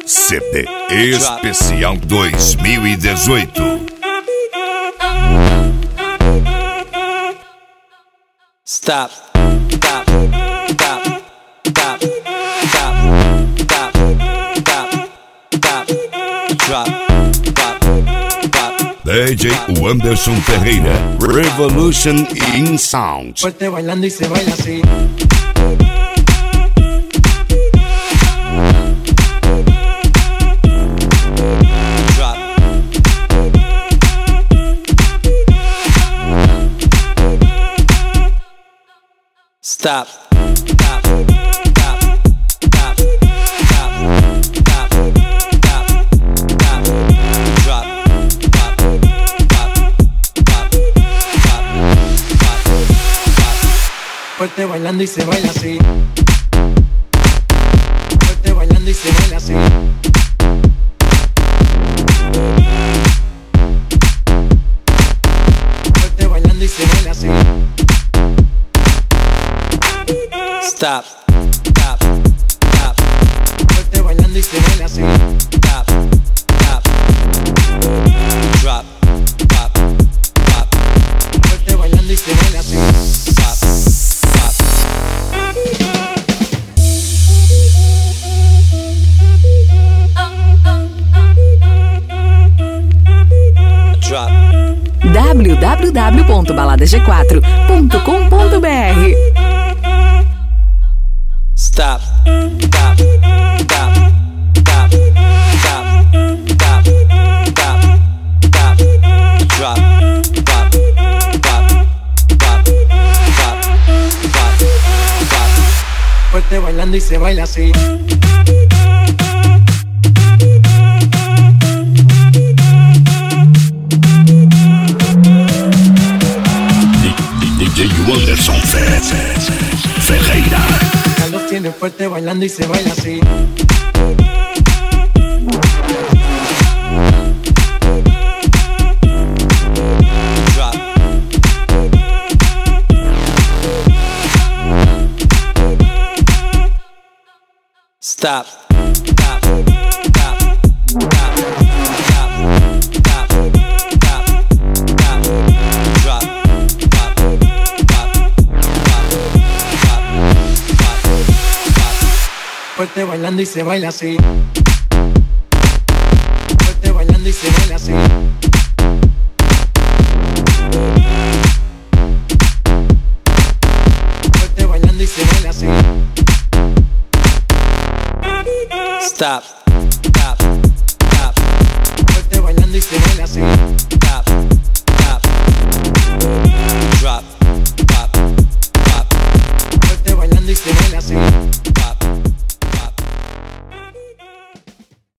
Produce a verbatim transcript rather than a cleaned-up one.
C D Especial dois mil e dezoito. Stop, stop, stop, stop, stop, stop, stop, stop, drop, drop, drop. D J Anderson Ferreira, Revolution in Sound. Fuerte bailando y se baila así. Stop, stop, stop, stop, stop, stop, stop, stop, drop, drop, drop, drop, drop, drop, drop. Fuerte bailando y se baila así. Fuerte bailando y se baila así. Fuerte bailando y se baila así. Stop, stop, stop. Fuerte bailando y se baila así. Stop, stop. Drop, drop, drop. Fuerte bailando y se baila así. Stop, stop. Drop. w w w ponto balada g quatro ponto com ponto b r. Stop, stop, stop, stop, stop, stop, stop, stop, drop, drop, drop, drop, drop, drop, drop. Fuerte bailando y se baila así. D J Anderson Ferreira. Carlos tiene fuerte bailando y se baila así. Drop. Stop, stop, stop, stop, stop, stop, stop, stop, drop, drop, drop, drop, drop, drop, drop. Fuerte bailando y se baila así. Fuerte bailando y se baila así. Fuerte bailando y se baila así. Stop, stop, stop. Fuerte bailando y se baila así. Stop, stop. Drop, drop, drop. Fuerte bailando y se baila así.